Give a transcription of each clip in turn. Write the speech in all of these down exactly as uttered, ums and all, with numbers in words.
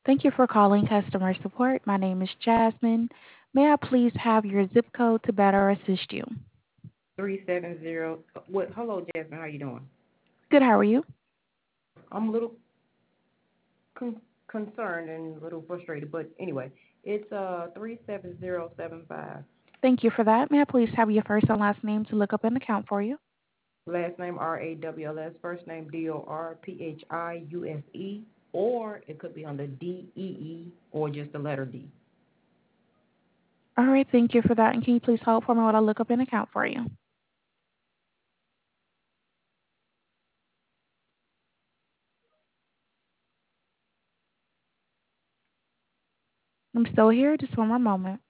Thank you for calling customer support. My name is Jasmine. May I please have your zip code to better assist you? three seven zero. What? Hello, Jasmine. How you doing? Good, how are you? I'm a little con- concerned and a little frustrated, but anyway, it's uh three seven zero seven five. Thank you for that. May I please have your first and last name to look up an account for you? Last name R A W L S. First name D O R P H I U S E, or it could be under D E E or just the letter D. All right, thank you for that. And can you please hold for me while I look up an account for you? I'm still here. Just one more moment.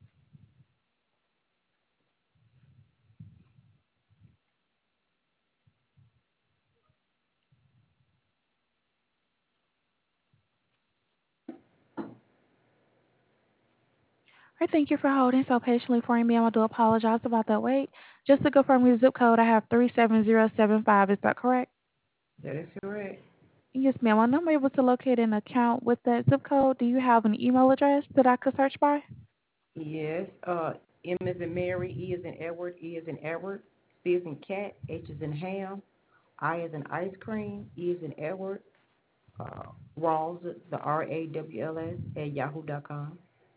All right, thank you for holding so patiently for me. I do apologize about that wait. Just to confirm your zip code, I have three seven zero seven five. Is that correct? That is correct. Yes, ma'am. I'm not able to locate an account with that zip code. Do you have an email address that I could search by? Yes. Uh, M is in Mary, E is in Edward, E is in Edward, C is in cat, H is in ham, I is in ice cream, E is in Edward, uh, Rawls, the R A W L S, at yahoo dot com.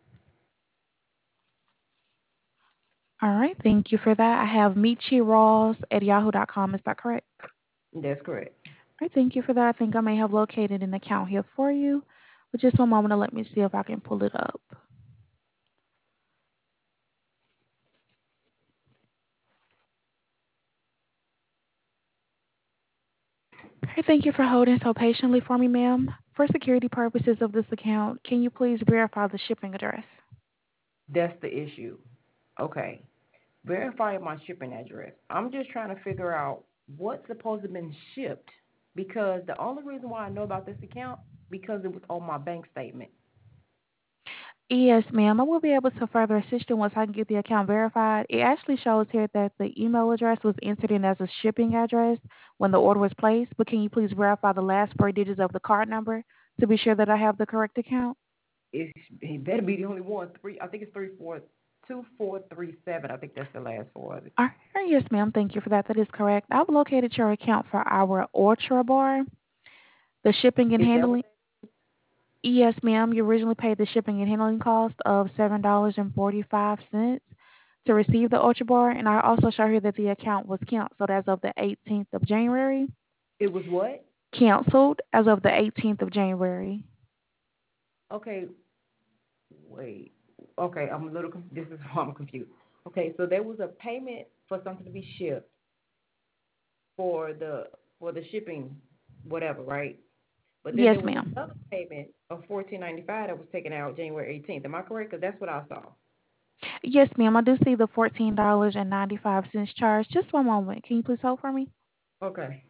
All right, thank you for that. I have Michi Rawls at yahoo dot com. Is that correct? That's correct. All right, thank you for that. I think I may have located an account here for you. But just one moment to let me see if I can pull it up. All right, thank you for holding so patiently for me, ma'am. For security purposes of this account, can you please verify the shipping address? That's the issue. Okay. Verify my shipping address. I'm just trying to figure out what's supposed to have been shipped because the only reason why I know about this account because it was on my bank statement. Yes, ma'am. I will be able to further assist you once I can get the account verified. It actually shows here that the email address was entered in as a shipping address when the order was placed, but can you please verify the last four digits of the card number to be sure that I have the correct account? It, it better be the only one. Three. I think it's three four two four three seven. I think that's the last four of it. All right, yes, ma'am. Thank you for that. That is correct. I've located your account for our Ultra Bar. The shipping and Is that what? handling. Yes, ma'am. You originally paid the shipping and handling cost of seven dollars and forty-five cents to receive the Ultra Bar, and I also show here that the account was canceled as of the eighteenth of January. It was what? Canceled as of the eighteenth of January. Okay. Wait. Okay, I'm a little. This is why I'm confused. Okay, so there was a payment for something to be shipped for the for the shipping, whatever, right? But then Yes, there was ma'am. another payment of fourteen ninety five that was taken out January eighteenth. Am I correct? Because that's what I saw. Yes, ma'am. I do see the fourteen dollars and ninety-five cents charge. Just one moment. Can you please hold for me? Okay.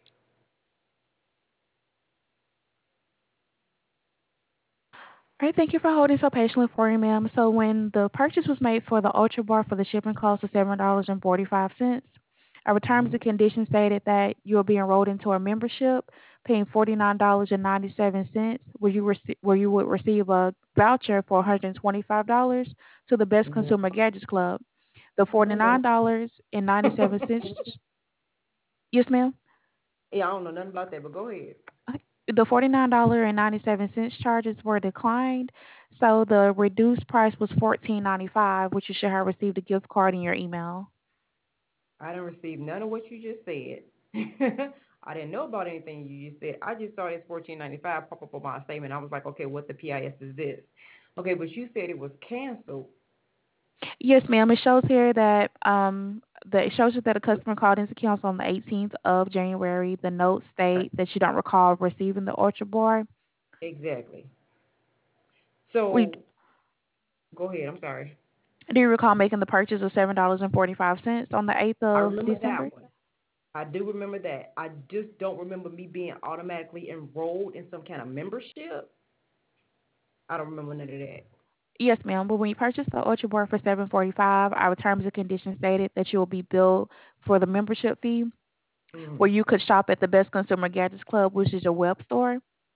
All right, thank you for holding so patiently for me, ma'am. So when the purchase was made for the Ultra Bar for the shipping cost of seven dollars and forty-five cents, our terms Mm-hmm. and conditions stated that you will be enrolled into a membership, paying forty-nine dollars and ninety-seven cents, where you rece- where you would receive a voucher for one hundred twenty-five dollars to the Best Consumer Mm-hmm. Gadgets Club. The I don't know. forty-nine dollars and ninety-seven cents. Yes, ma'am. Yeah, I don't know nothing about that, but go ahead. The forty-nine dollars and ninety-seven cents charges were declined, so the reduced price was fourteen ninety-five, which you should have received a gift card in your email. I didn't receive none of what you just said. I didn't know about anything you just said. I just saw this fourteen ninety five pop up on my statement. I was like, okay, what the P I S is this? Okay, but you said it was canceled. Yes, ma'am. It shows here that um the it shows that a customer called into council on the eighteenth of January. The notes state that you don't recall receiving the Orchard Bar. Exactly. We So go ahead. I'm sorry. do you recall making the purchase of seven dollars and forty-five cents on the eighth I of remember December? that one. I do remember that. I just don't remember me being automatically enrolled in some kind of membership. I don't remember none of that. Yes, ma'am. But when you purchase the Ultra Bar for seven forty-five, our terms and conditions stated that you will be billed for the membership fee, Mm. where you could shop at the Best Consumer Gadgets Club, which is your web store.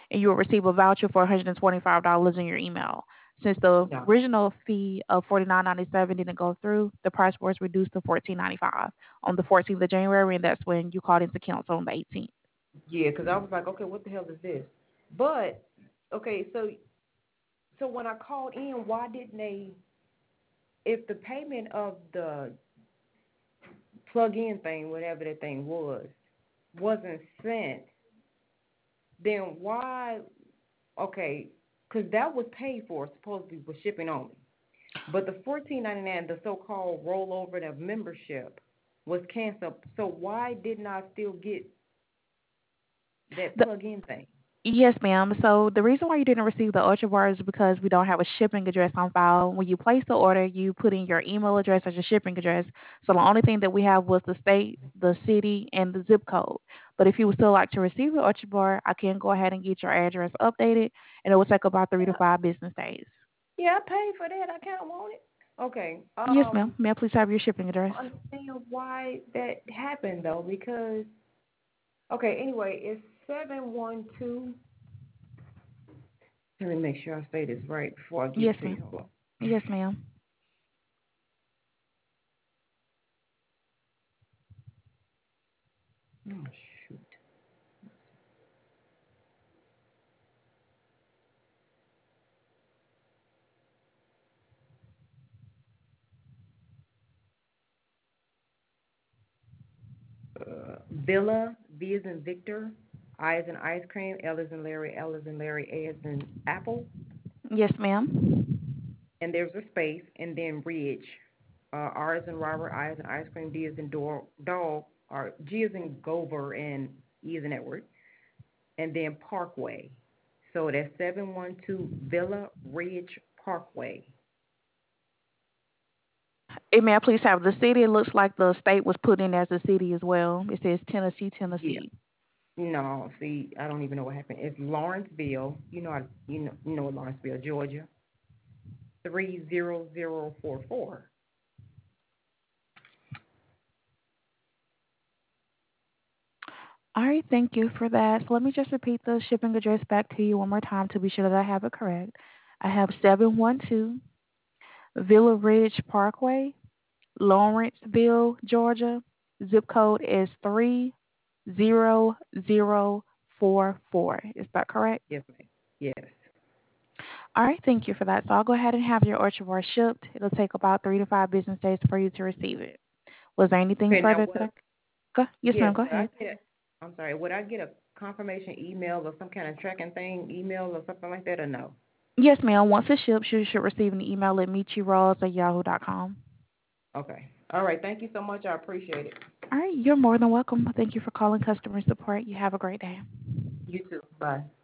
and you will receive a voucher for one hundred twenty-five dollars in your email. Since the No. original fee of forty-nine ninety-seven didn't go through, the price was reduced to fourteen ninety-five on the fourteenth of January, and that's when you called into council on the eighteenth. Yeah, because I was like, okay, what the hell is this? But okay, so so when I called in, why didn't they? If the payment of the plug-in thing, whatever that thing was, wasn't sent, then why? Okay, because that was paid for supposedly with shipping only. But the fourteen ninety nine, the so-called rollover of membership, was canceled. So why didn't I still get that The plug-in thing? Yes, ma'am. So the reason why you didn't receive the Ultra Bar is because we don't have a shipping address on file. When you place the order, you put in your email address as your shipping address. So the only thing that we have was the state, the city, and the zip code. But if you would still like to receive the Ultra Bar, I can go ahead and get your address updated, and it will take about three to Yeah, five business days. yeah, I paid for that. I kind of want it. Okay. Yes, ma'am. Um, May I please have your shipping address? I understand why that happened though, because okay. Anyway, it's seven one two. Let me make sure I say this right before I give Yes, it to you. ma'am. Hold Yes, ma'am. on. Oh shoot. Uh, Villa, V is in Victor, I is in ice cream, L is in Larry, L is in Larry, A is in apple, Yes, ma'am. and there's a space, and then Ridge. Uh, R is in Robert, I is in ice cream, D is in door, dog, or G is in Gover, and E is in Edward, and then Parkway. So that's seven one two Villa Ridge Parkway. And may I please have the city? It looks like the state was put in as a city as well. It says Tennessee, Yeah. Tennessee. No, see, I don't even know what happened. It's Lawrenceville. You know, you know, you know Lawrenceville, Georgia. Three zero zero four four. All right, thank you for that. So let me just repeat the shipping address back to you one more time to be sure that I have it correct. I have seven one two Villa Ridge Parkway, Lawrenceville, Georgia. Zip code is three zero zero four four. Is that correct? Yes, ma'am. Yes. All right, thank you for that. So I'll go ahead and have your orchard bar shipped. It'll take about three to five business days for you to receive it. Was there anything Okay. Now, further that what? I go? Yes, Yes. ma'am. Go Would I ahead. get a? I'm sorry. Would I get a confirmation email or some kind of tracking thing, email or something like that, or no? Yes, ma'am. Once it ships, you should receive an email at meechuyrolls at yahoo dot com. Okay. All right. Thank you so much. I appreciate it. All right, you're more than welcome. Thank you for calling customer support. You have a great day. You too. Bye.